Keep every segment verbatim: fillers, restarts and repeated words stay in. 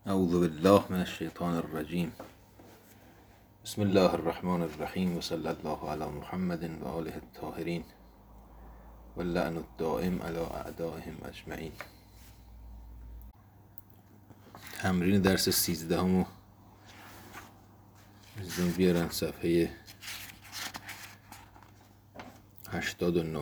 اعوذ بالله من الشیطان الرجیم. بسم الله الرحمن الرحیم و صلی الله علی محمد و آله الطاهرین و اللعن الدائم علی اعدائهم اجمعین. تمرین درس سیزدهم رو بیارن صفحه هشتاد و نه.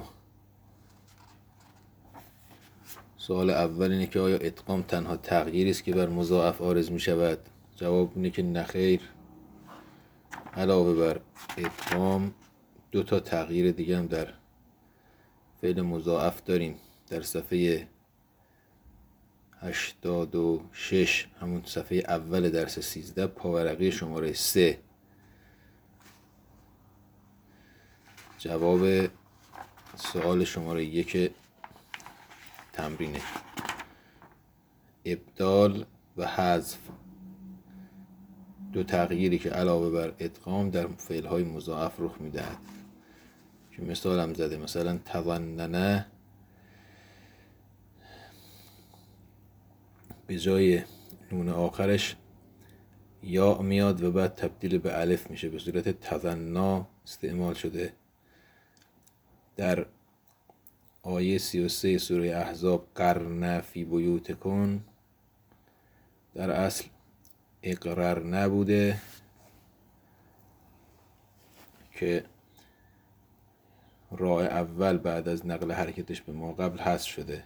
سوال اول اینه که آیا ادغام تنها تغییری است که بر مضاعف عارض می شود؟ جواب اینه که نخیر. علاوه بر ادغام دو تا تغییر دیگه هم در فعل مضاعف داریم. در صفحه هشتاد و شش، همون صفحه اول درس سیزده، پاورقی شماره سه، جواب سوال شماره یک تمرینه. ابدال و حذف دو تغییری که علاوه بر ادغام در فعل‌های مضاعف رخ میدهد. که مثال هم زده، مثلا تظننه به جای نون آخرش یا میاد و بعد تبدیل به الف میشه، به صورت تظنا استعمال شده. در آیه سی و سه سوره احزاب قرن فی بیوتکن در اصل اقرار نبوده که راه اول بعد از نقل حرکتش به ما قبل حذف شده.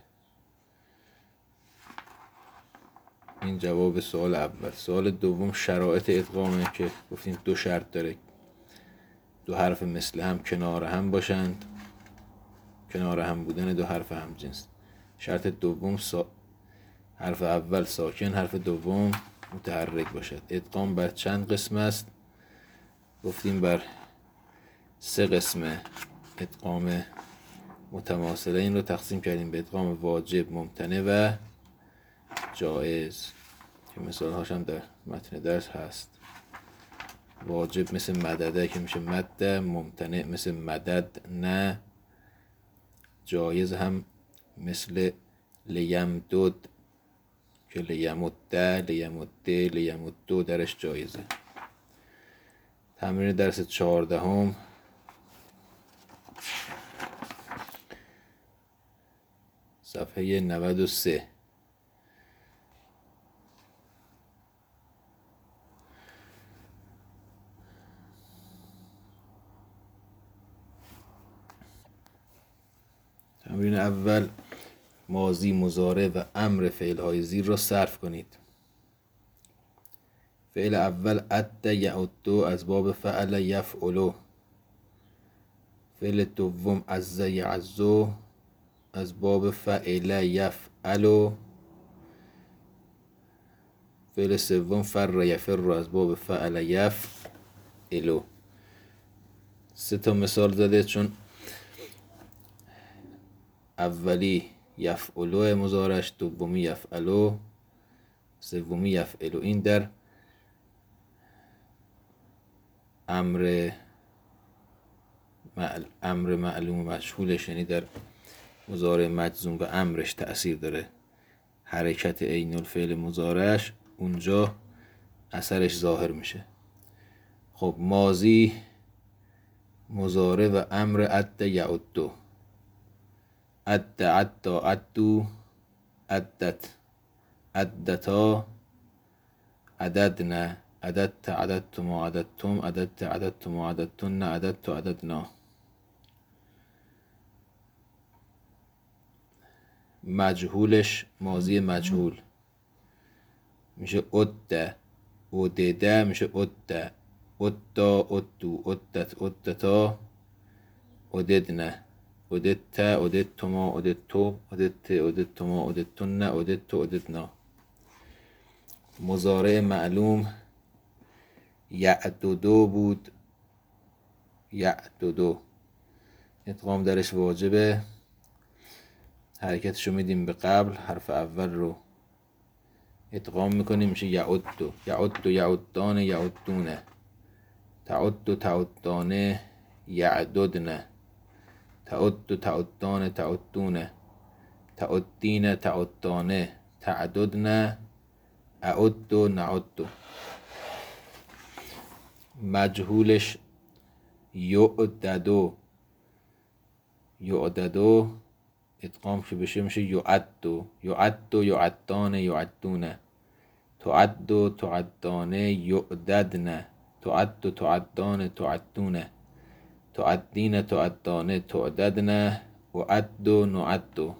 این جواب سوال اول. سوال دوم شرایط ادغامه که گفتیم دو شرط داره: دو حرف مثل هم کنار هم باشند، کنار هم بودن دو حرف هم جنس. شرط دوم سا... حرف اول ساکن، حرف دوم متحرک باشد. ادغام بر چند قسم است؟ گفتیم بر سه قسمه. ادغام متماثله این رو تقسیم کردیم به ادغام واجب، ممتنع و جایز که مثال هاش هم در متن درس هست. واجب مثل مدده که میشه مده، ممتنع مثل مدد نه، جایز هم مثل لیمدد که لیمده، لیمده، لیمدو درش جایزه. تمرین درس چهاردهم صفحه نود و سه. تمرین اول ماضی، مضارع و امر فعل‌های زیر را صرف کنید. فعل اول عد یعد از باب فعل یفعل. فعل دوم عز یعز از باب فعل یفعل. فعل سوم فر یفر از باب فعل یفعل. سه تا مثال زده، چون اولی یفعلو مضارعش، دومی یفعلو، سومی یفعلو. این در امر معل... امر معلوم مجهولش، یعنی در مضارع مجزوم و امرش تأثیر داره. حرکت عین الفعل مضارعش اونجا اثرش ظاهر میشه. خب ماضی، مضارع و امر عد یعد. عد عد عدو عدت عدتا عددنا عددت عددتما عددتم عددت عددتما عددتن عددت عددنا. مجهولش ماضی مجهول میشه عد، عدده میشه عد، عدا عدو عدت عدتا عددنا عددت عددتما عددتم عددت عددتما عددتن عددت عددنا. مضارع معلوم یعددو بود، یعددو ادغام درش واجبه. حرکتشو میدیم به قبل، حرف اول رو ادغام میکنیم، میشه یعدو. یعدو یعدان یعدونه، تعد تعدانه یعددنه، تعد تعدان تعدونه، تعدین تعدانه تعددنه، اعد نعد. مجهولش یعدد، یعدد ادغام که بشه میشه یعد، یعد یعدان یعدون، تعد تعدان یعددن، تعد تعدان تعدون، تعدین تعدان تعددن، اعد نعد.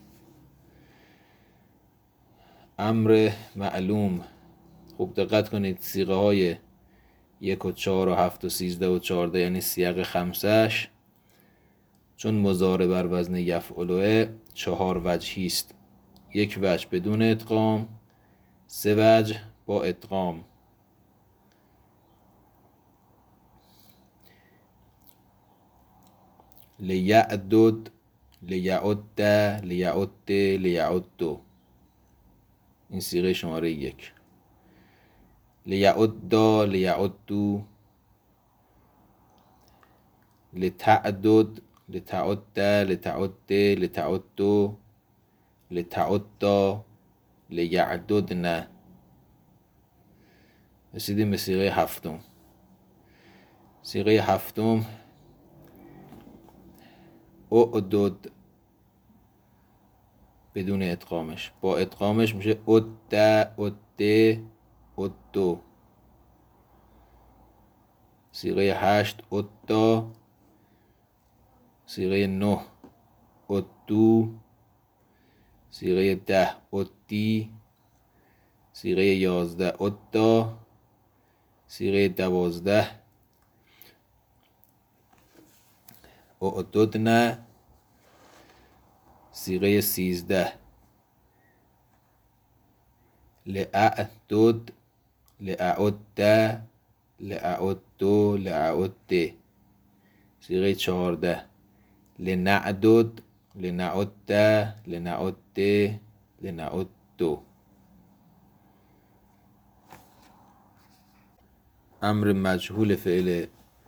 امر معلوم. خوب دقت کنید صیغه های یک و چهار و هفت و سیزده و چهارده یعنی سیاق خمسش، چون مضارع بر وزن یفعلوه چهار وجهی است. یک وجه بدون ادغام، سه وجه با ادغام. لیعدد، لیعد، لیعد، لیعد. این صیغه شماره یک. لیعد، لیعدو، لتعدد، لتعد، لتعد، لتعدو، لتعدا، لیعددن. رسیدیم به صیغه هفتم. صیغه هفتم اعدد بدون ادغامش، با ادغامش میشه اد، اد، ادو. صیغه هشت ادا، صیغه نه ادو، صیغه ده ادی، صیغه یازده ادا، صیغه دوازده اعددن، صیغه سیزده لأعدد، لأعد، لأعدو، لأعد. صیغه چهارده لنعدد، لنعد، لنعد، لنعدو. امر مجهول فعل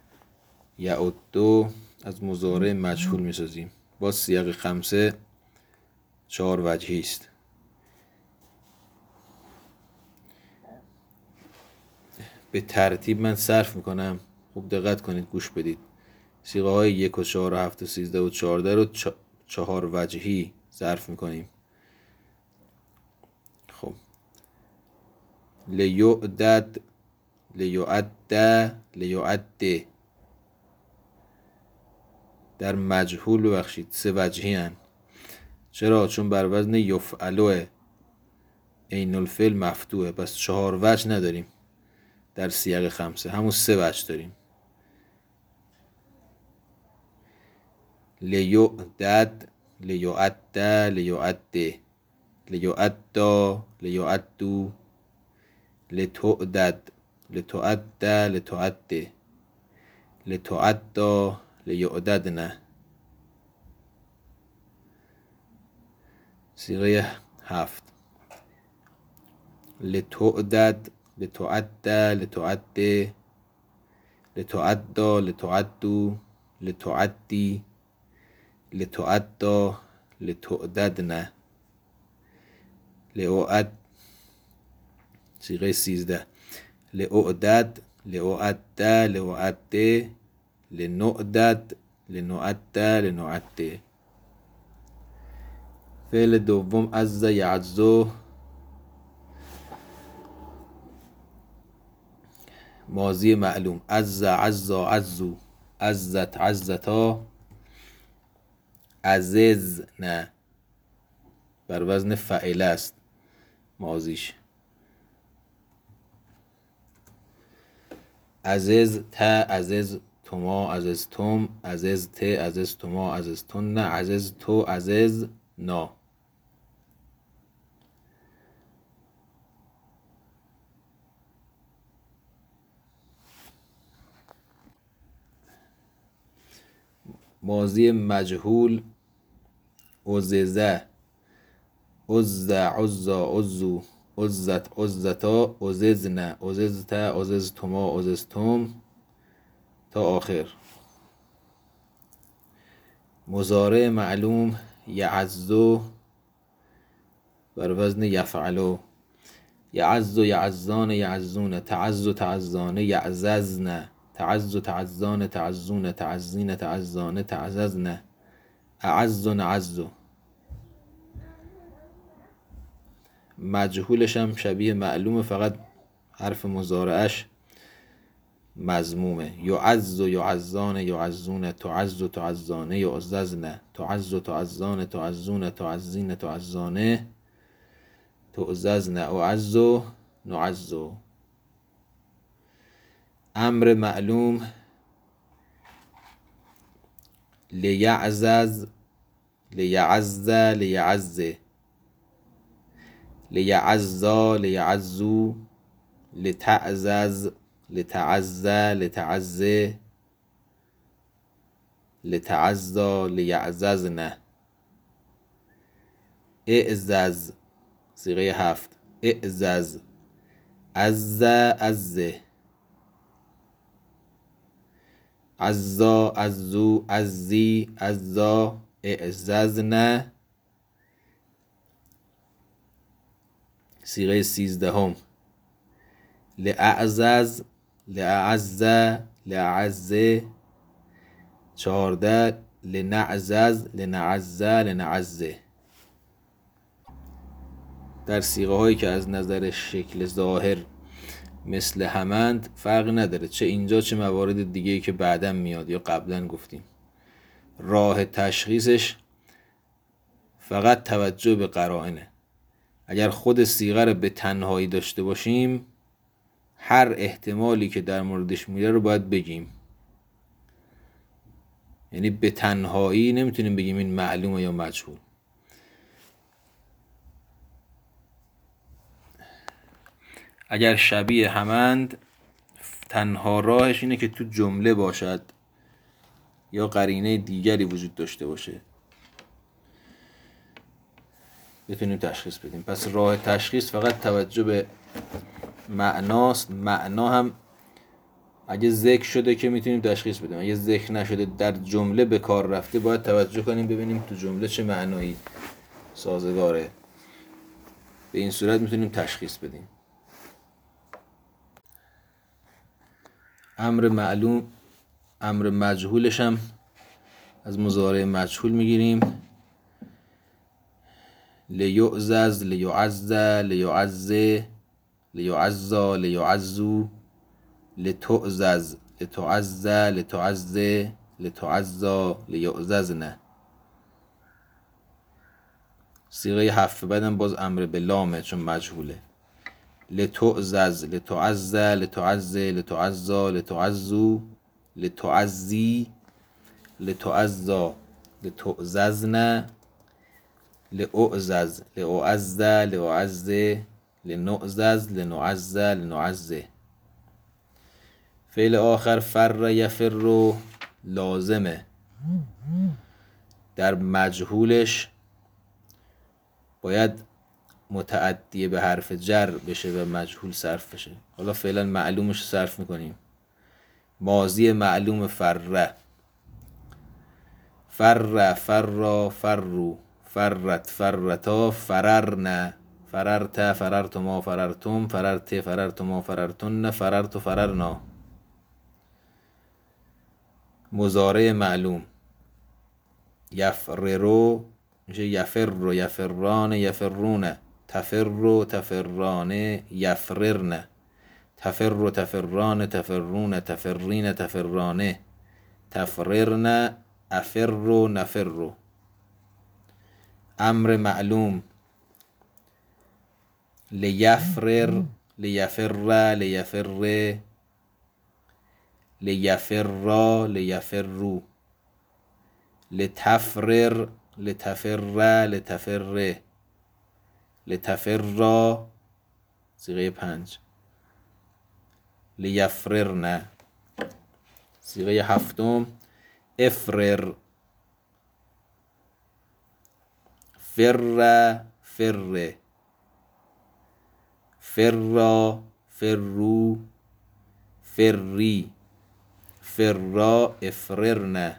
یعدو از مضارع مجهول میسازیم. با سیاق خمسه چهار وجهی است. به ترتیب من صرف میکنم، خوب دقت کنید، گوش بدید. صیغه های یک و چهار و هفت و سیزده و چهارده رو چهار وجهی صرف میکنیم. خب لیعدد، لیعد، لیعد. در مجهول ببخشید سه وجهی هن. چرا؟ چون بر وزن یفعلوه، عین الفعل مفتوحه، پس چهار وجه نداریم در سیاق خمسه، همون سه وجه داریم. لیعدد، لیعد، لیعد، لیعدا، لیعدو، لتعدد، لتعد، لتعد، لتعدا، لیعددن. صیغه هفت لتعدد، لتعد، لتعد، لتعدا، لتعدو، لتعدی، لتعدا، لتعددن، لأعد. صیغه سیزده لأعدد، لأعد، لأعد، لنعدد، لنعد، لنعد. فعل دوم عز یعزو، ماضی معلوم. عز، عزا، عزو، عزت، عزتا، عزز نه، بر وزن فعل است ماضیش. عزز تا، عزز توما، عزز توم، عزز ت، عزز توما، عزز تون نه، عزز تو، عزز نا. ماضی مجهول عززه، عز، عزا، عزو، عزت، عزتا، عززن، عززتا، عززتما، عززتم تا آخر. مضارع معلوم یعزو بر وزن یفعلو، یعز یعزان یعزون، تعز تعزان یعززن، تعز تعزان تعزون، تعزین تعزان تعززن، اعز نعز. مجهولش هم شبیه معلومه، فقط حرف مضارعش مضمومه. یعز یعزان یعزون، تعز تعزان یعززن، تعز تعزان تعزون، تعزین تعزان تعززن، اعز نعز. امر معلوم لیعزز لیعز لیعز، لیعزا لیعزو، لتعزز لتعز لتعز، لتعزا لیعززن. اعزز صیغه هفت، اعزز، عز عز، عزا عزو عزی عزا، اعززن. صیغه سیزدهم، لأعزز لأعز لأعز. چهارده، لنعزز لنعز لنعز. در صیغه هایی که از نظر شکل ظاهر مثل همند فرق نداره، چه اینجا چه موارد دیگه‌ای که بعداً میاد یا قبلا گفتیم. راه تشخیصش فقط توجه به قرائنه. اگر خود صیغه رو به تنهایی داشته باشیم، هر احتمالی که در موردش میره رو باید بگیم. یعنی به تنهایی نمیتونیم بگیم این معلومه یا مجهول. اگر شبیه همند، تنها راهش اینه که تو جمله باشد یا قرینه دیگری وجود داشته باشه بتونیم تشخیص بدیم. پس راه تشخیص فقط توجه به معناست. معنا هم اگه ذکر شده که میتونیم تشخیص بدیم، اگه ذکر نشده در جمله به کار رفته باید توجه کنیم ببینیم تو جمله چه معنایی سازگاره. به این صورت میتونیم تشخیص بدیم. امر معلوم، امر مجهولش هم از مضارع مجهول میگیریم. لیعزز لیعز لیعز لیعزا لیعزو، لتعزز لتعز لتعز لتعزا لیعززن. صیغه هفت بعدم باز امر به لامه چون مجهوله. لتعزز لتعز لتعز لتعزا لتعزو، لتعزی لتعزا لتعززن، لأعزز لأعز لأعز لنعزز لنعز لنعز. فعل آخر فر یفر لازمه. در مجهولش باید متعدی به حرف جر بشه و مجهول صرف بشه. حالا فعلا معلومش صرف میکنیم. ماضی معلوم فر، فر فرا فرو، فرت فرتا فررن، فررت فررتما فررتم، فررت فررتما فررتن، فررت فررنا. مضارع معلوم یفررو میشه یفر یفران یفرون، تفر تفران یفررن، تفر تفران تفرون تفرین تفرانه، تفررن افر نفر. امر معلوم لیفرر لیفر لیفر لیفر لیفرو، لتفرر لتفر لتفر لتفر. صیغه پنج، لیفررن. صیغه هفتم افرر، فر فر، فرا فرو فری، فرا افررن.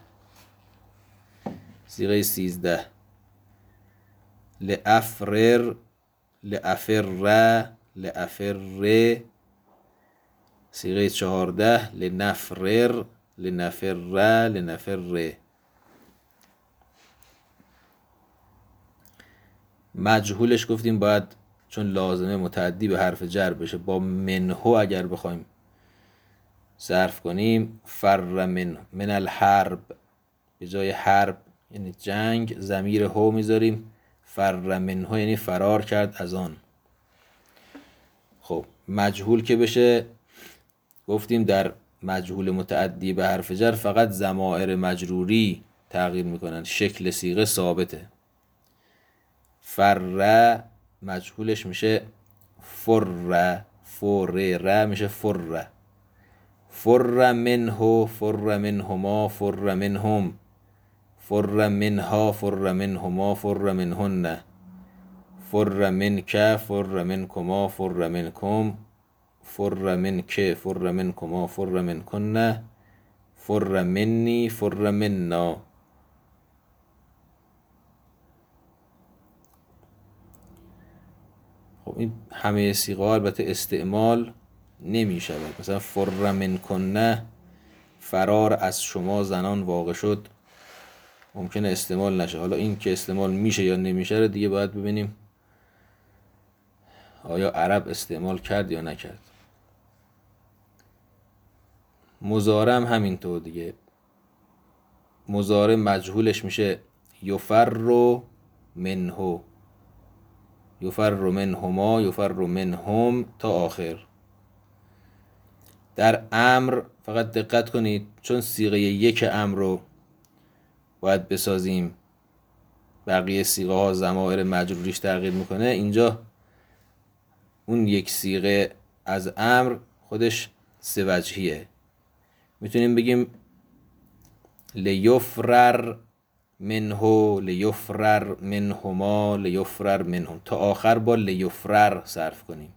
صیغه سیزده لافرر لافر لأفر صیغه چهارده لنفرر لنفر لنفر. مجهولش گفتیم باید چون لازمه متعدی به حرف جر بشه با منهو اگر بخوایم صرف کنیم فر من من الحرب به جای حرب یعنی جنگ ضمیر هو میذاریم، فر منهو یعنی فرار کرد از آن. خب مجهول که بشه گفتیم در مجهول متعدی به حرف جر فقط ضمائر مجروری تغییر میکنن، شکل صیغه ثابته. فر مجهولش میشه فر، فر ر میشه فر. فر منه فر منهما فر منهم فر منها فر منهما فر منهن فر منک فر منکما فر منکم فر منک فر منکما فر منکن فر منی فر منا. خب این همه صیغه البته استعمال نمی شود. مثلا فر منکن فرار از شما زنان واقع شد ممکنه استعمال نشه. حالا این که استعمال میشه یا نمیشه رو دیگه باید ببینیم آیا عرب استعمال کرد یا نکرد. مضارع هم همینطور دیگه. مضارع مجهولش میشه یفر منه یفر منهما یفر منهم تا آخر. در امر فقط دقت کنید چون صیغه یک امر رو باید بسازیم، بقیه صیغه ها ضمائر مجروریش تغییر میکنه، اینجا اون یک صیغه از امر خودش سه وجهیه. میتونیم بگیم لیفرر منه لیفرر منهما لیفرر منهم تا آخر با لیفرر صرف کنیم.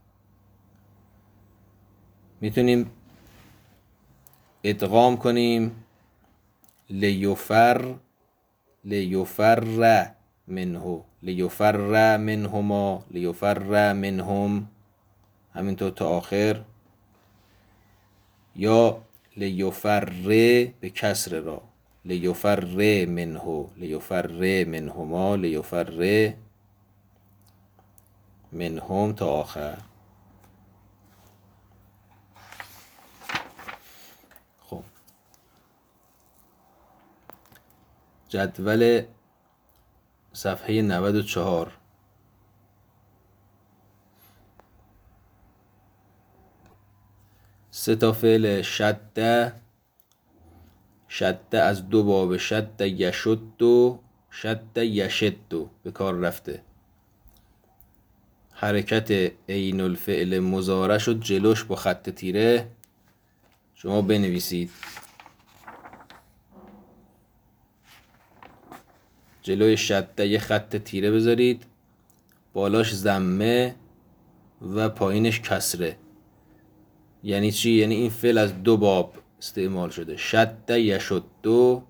میتونیم ادغام کنیم لیفر لیفر منه لیفر منهما لیفر منهم همینطور تا آخر، یا لیفر به کسر را لیفر منه لیفر منهما لیفر منهم تا آخر. خب جدول صفحه نود و چهار. سه تا فعل شد شد از دو باب شد یشد و شد یشد به کار رفته. حرکت عین الفعل مضارع شد جلوش با خط تیره شما بنویسید. جلوی شده یه خط تیره بذارید، بالاش ضمه و پایینش کسره. یعنی چی؟ یعنی این فعل از دو باب استعمال شده. شد یشد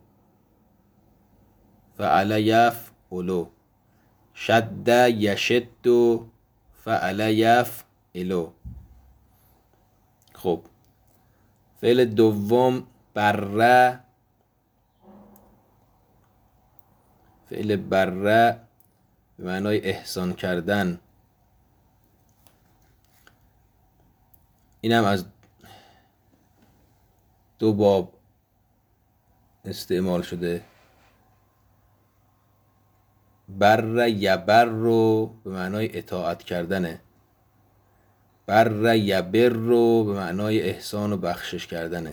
فعل یفعل شد یشد فعل یفعل. خب فعل دوم بره، فعل بره به معنای احسان کردن، اینم از دو باب استعمال شده. بر یبر رو به معنای اطاعت کردنه، بر یبر رو به معنای احسان و بخشش کردنه.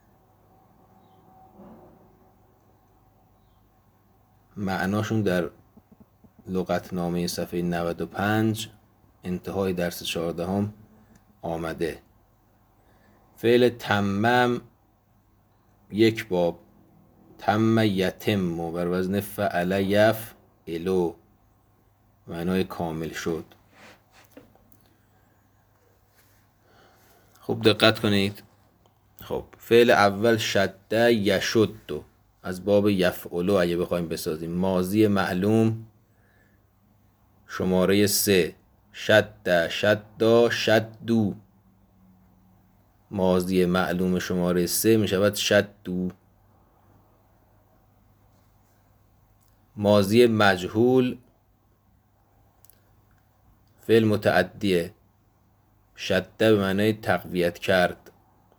معناشون در لغتنامه صفحه نود و پنج انتهای درس چهاردهم آمده. فعل تمم یک باب، تم یتم بر وزن فعل یفعل معنای کامل شد. خب دقت کنید. خب فعل اول شد یشد از باب یفعل اگه بخوایم بسازیم، ماضی معلوم شماره سه شد شدا شدو. ماضی معلوم شماره سه می شود شدو. ماضی مجهول فعل متعدیه. شده به معنای تقویت کرد.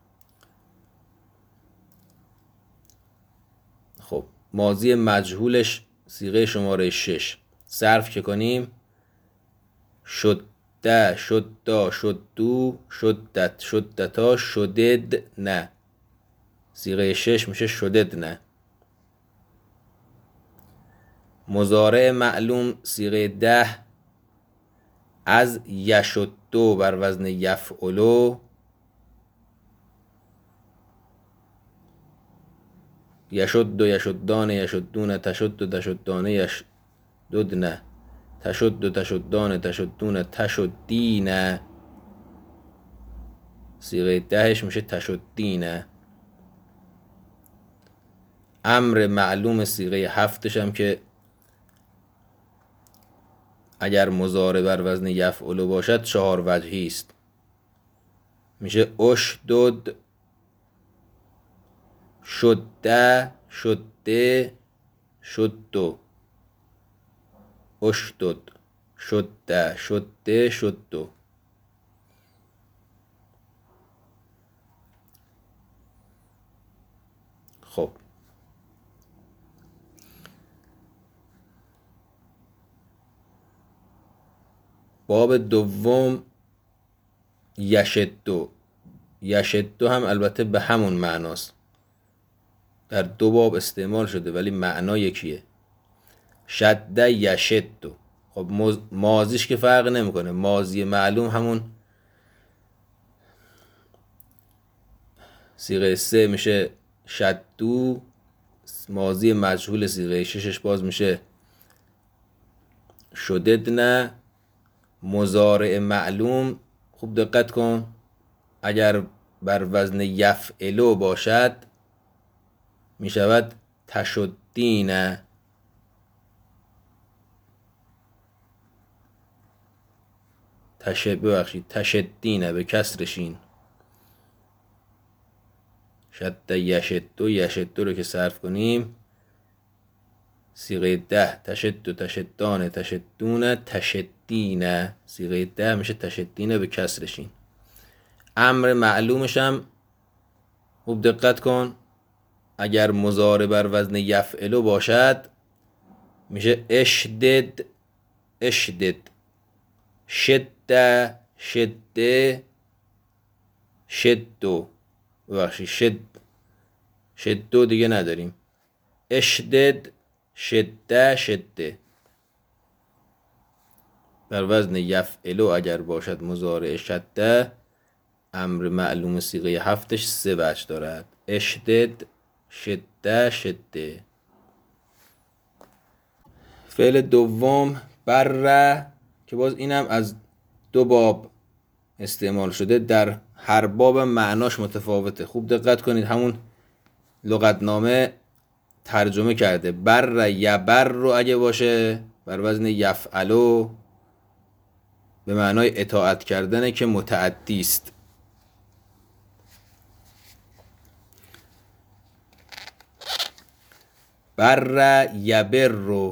خب ماضی مجهولش صیغه شماره شش. صرف که کنیم شده شدا شدو شدت شدتا شدد نه. صیغه شش میشه شدد نه. مضارع معلوم صیغه ده از یشدو بر وزن یفعلو. یشد یشدان یشدون تشد تشدان یشددن تشد تشدان تشدون تشدین. صیغه دهش میشه تشدین. امر معلوم صیغه هفتش هم که اگر مضارع بر وزن یفعل باشد چهار وجهی است. میشه اشدد شده شده شدو. اشدد شده شده شدو. خب باب دوم یشدو. یشدو هم البته به همون معناست. در دو باب استعمال شده ولی معنا یکیه. شده یشدو. خب ماضیش که فرق نمیکنه. ماضی معلوم همون صیغه سه میشه شدو. ماضی مجهول صیغه ششش باز میشه شددن. مضارع معلوم خوب دقت کن اگر بر وزن یفعلو باشد می شود تشدین. تشد ببخشید تشدین به کسرشین. شد یشدو. یشدو رو که صرف کنیم صیغه ده تشد تشدان تشدون تشدین. صیغه ده میشه تشدین به کسرشین. امر معلومش هم خوب دقت کن اگر مضارع بر وزن یفعلو باشد میشه اشدد اشدد. شده شده شدو. ببخشید شد شدو دیگه نداریم. اشدد شده شده. بر وزن یفعلو اگر باشد مضارع شده امر معلوم صیغه هفتش سه وجه دارد. اشدد شده شده. فعل دوم بره که باز اینم از دو باب استعمال شده. در هر باب معناش متفاوته. خوب دقت کنید همون لغتنامه ترجمه کرده. بر یبر رو اگه باشه بر وزن یفعلو به معنای اطاعت کردنه که متعدی است. بر یبر رو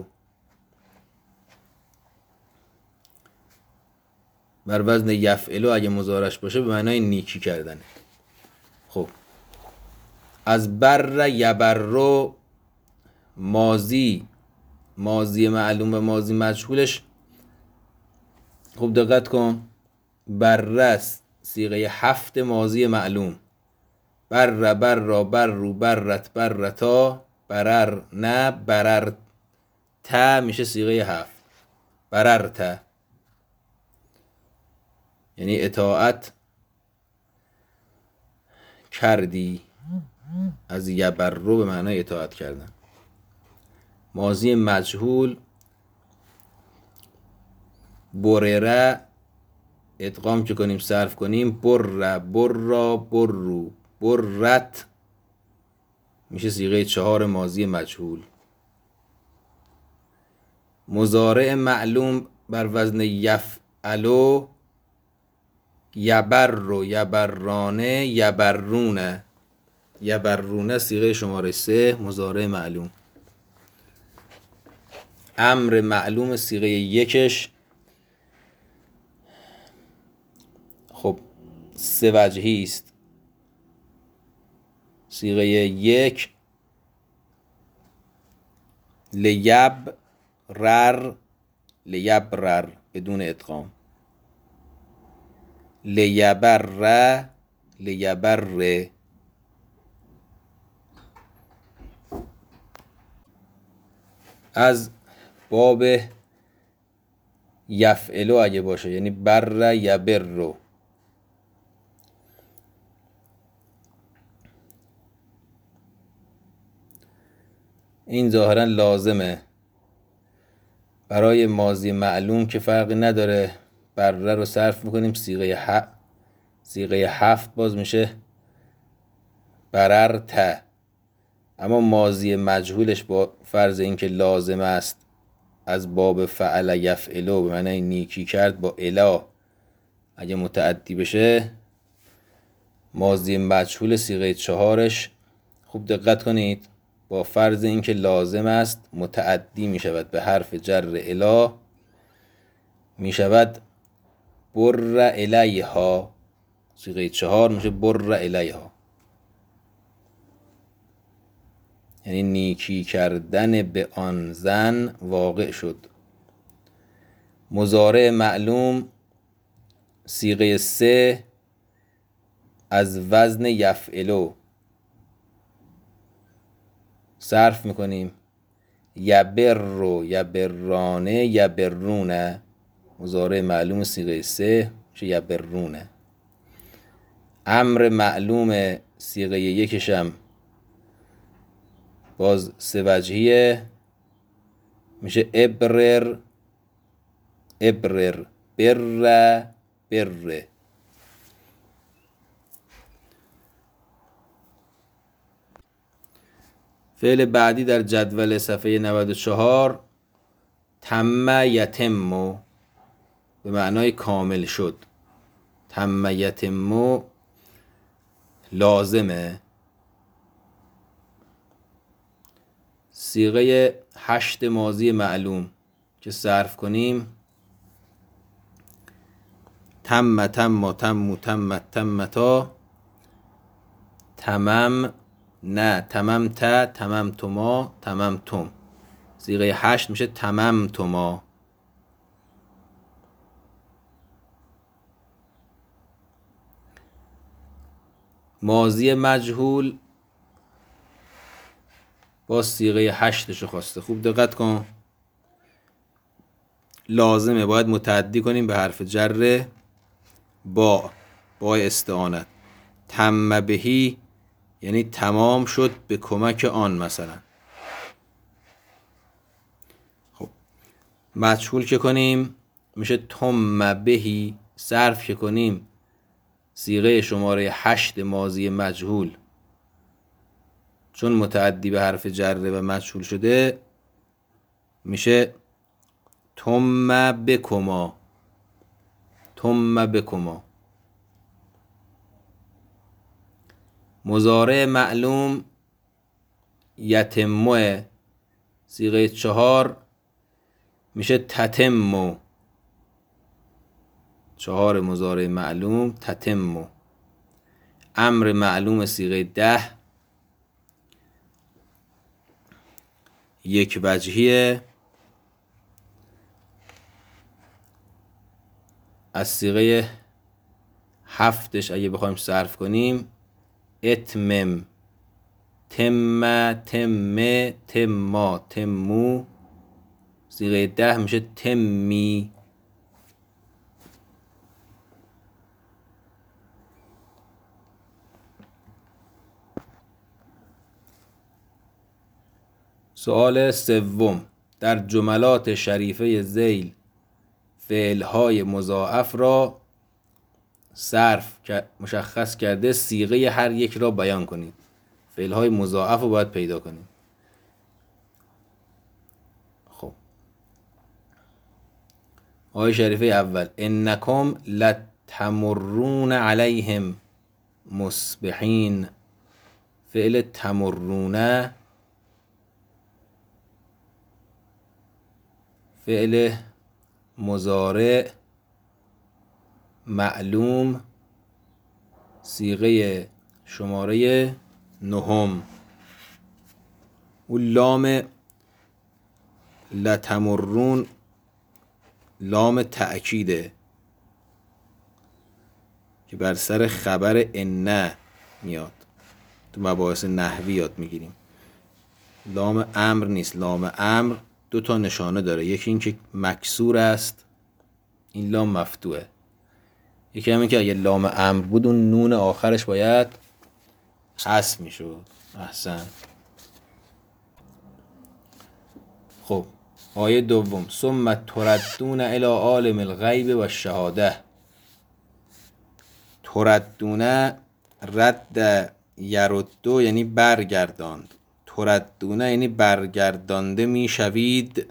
بر وزن یفعلو اگه مضارعش باشه به معنای نیکی کردنه. خب از بر یبر رو ماضی ماضی معلوم و ماضی مجهولش خوب دقت کن. بررس صیغه هفت ماضی معلوم. بر بر بر رو برت برتا برر نه برر تا میشه صیغه هفت. برر تا یعنی اطاعت کردی. از یبر رو به معنای اطاعت کردن. ماضی مجهول برره ادغام که کنیم صرف کنیم بر برا برو برت میشه صیغه چهار ماضی مجهول. مضارع معلوم بر وزن یف الو، یبر و یبرانه یبرونه. یبرونه صیغه شماره سه مضارع معلوم. امر معلوم صیغه یکش خب سه وجهی است. صیغه یک لیب رر لیبرر بدون ادغام، لیبر لیبر. از باب یفعلو اگه باشه یعنی بر یبر رو. این ظاهرا لازمه برای ماضی معلوم که فرقی نداره. بره رو صرف میکنیم صیغه ح صیغه هفت باز میشه بررت. اما ماضی مجهولش با فرض اینکه لازم است از باب فعل یفعلو به معنی نیکی کرد با الا اگه متعدی بشه، ماضی مجهول صیغه چهارش خوب دقت کنید با فرض اینکه لازم است متعدی می شود به حرف جر الا، می شود بر الیها. صیغه چهار میشه بر الیها، یعنی نیکی کردن به آن زن واقع شد. مضارع معلوم صیغه سه از وزن یفعلو صرف میکنیم یبر و یبرانه یبرونه. مضارع معلوم صیغه سه میشه یبرونه. امر معلوم صیغه یکشم باز سه وجهیه میشه ابرر ابرر بر بر. فعل بعدی در جدول صفحه نود و چهار تم یتم به معنای کامل شد. تم یتم لازمه. صیغه هشت ماضی معلوم که صرف کنیم تم تم تم تم تمتا تمام نه تمام تا تمام توما تمام توم. صیغه هشت میشه تمام توما. ماضی مجهول با صیغه هشتشو خواسته. خوب دقت کن، لازمه باید متعدی کنیم به حرف جر با با استعانت. تم بهی یعنی تمام شد به کمک آن مثلا. خب مجهول که کنیم میشه تم بهی. صرف که کنیم صیغه شماره هشت ماضی مجهول چون متعدی به حرف جر و مجهول شده میشه تم بکما تم بکما. مضارع معلوم یتمه صیغه چهار میشه تتمو. چهار مضارع معلوم تتمو. امر معلوم صیغه ده یک وجهیه از صیغه هفتش اگه بخوایم صرف کنیم اتمم تم تم تما تمو. صیغه ده میشه تمی. سوال سوم، در جملات شریفه ذیل فعلهای مضاعف را صرف مشخص کرده صیغه هر یک را بیان کنید. فعلهای مضاعف رو باید پیدا کنید. خب آیه شریفه اول انکم لتمرون علیهم مصبحین. فعل تمرونه فعل مضارع معلوم صیغه شماره نهم. و لام لتمرون لام تأکیده که بر سر خبر ان میاد. تو مباحث نحوی یاد میگیریم. لام امر نیست. لام امر دو تا نشانه داره. یکی این که مکسور است، این لام مفتوحه. یکی همین که اگه لام امر بود اون نون آخرش باید حذف میشد. احسن. خب آیه دوم ثم تردون الی عالم الغیب و الشهاده. تردون رد یردو یعنی برگرداند. تردون یعنی برگردانده میشوید.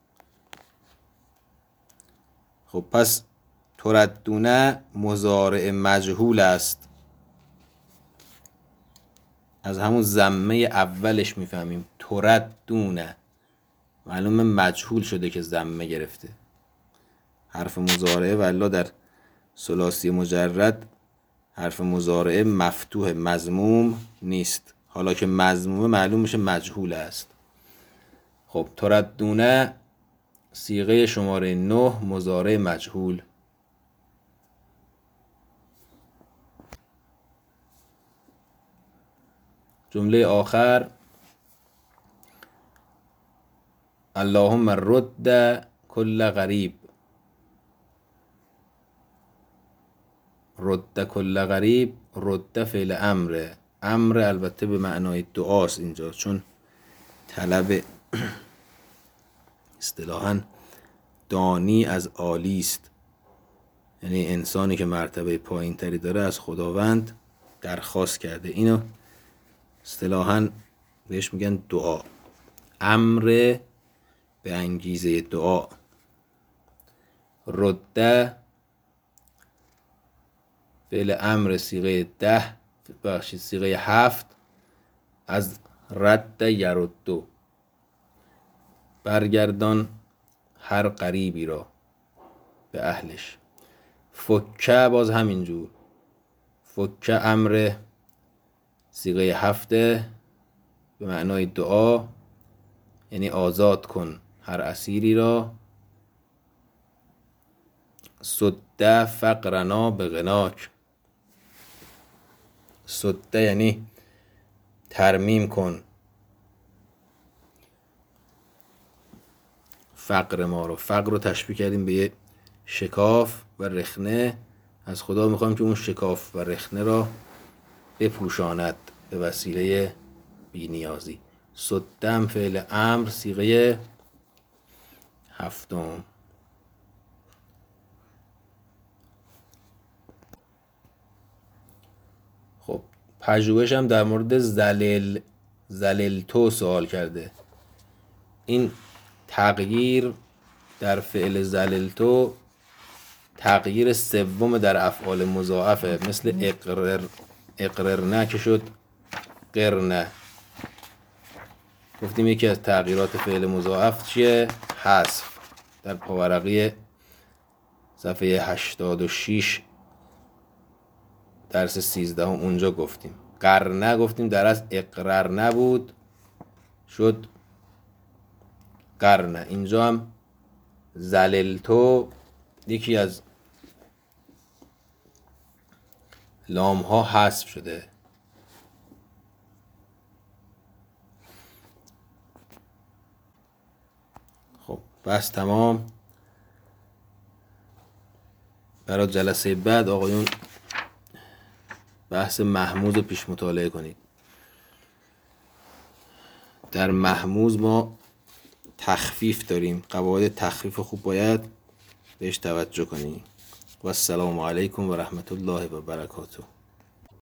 خب پس تردون مضارع مجهول است. از همون ضمه اولش میفهمیم تردون معلومه مجهول شده که ضمه گرفته. حرف مضارعه والله در ثلاثی مجرد حرف مضارعه مفتوح مضموم نیست. حالا که مضمومه معلوم میشه مجهول است. خب تردونه صیغه شماره نه مضارع مجهول. جمله آخر اللهم رد کل غریب. رد کل غریب رد فعل امره. امر البته به معنای دعاست اینجا، چون طلب اصطلاحاً دانی از عالی است. یعنی انسانی که مرتبه پایین تری داره از خداوند درخواست کرده. اینو اصطلاحاً بهش میگن دعا. امر به انگیزه دعا. رده فعل امر صیغه ده بخشید صیغه هفت از رد یردو. برگردان هر قریبی را به اهلش. فکه باز همینجور. فکه امر صیغه هفته به معنای دعا، یعنی آزاد کن هر اسیری را. سد فقرنا به غناک. سد یعنی ترمیم کن فقر ما رو. فقر رو تشبیه کردیم به یه شکاف و رخنه. از خدا میخوایم که اون شکاف و رخنه را بپوشاند به وسیله بی‌نیازی. سدم فعل امر صیغه هفتم. خب پژوهش هم در مورد زلل زللتو سوال کرده. این تغییر در فعل زللتو تغییر سوم در افعال مضاعفه. مثل اقرر اقررنه که شد قرنه. گفتیم یکی از تغییرات فعل مضاعف چیه؟ حذف. در پاورقی صفحه هشتاد و شش درس سیزده هم اونجا گفتیم. قرنه گفتیم در از اقرار نبود شد قرنه. اینجا هم زللتو یکی از لام ها حذف شده. خب بس تمام. برای جلسه بعد آقایون بحث محموز رو پیش مطالعه کنید. در محموز ما تخفیف داریم. قواعد تخفیف خوب باید بهش توجه کنید. و السلام علیکم و رحمت الله و برکاته.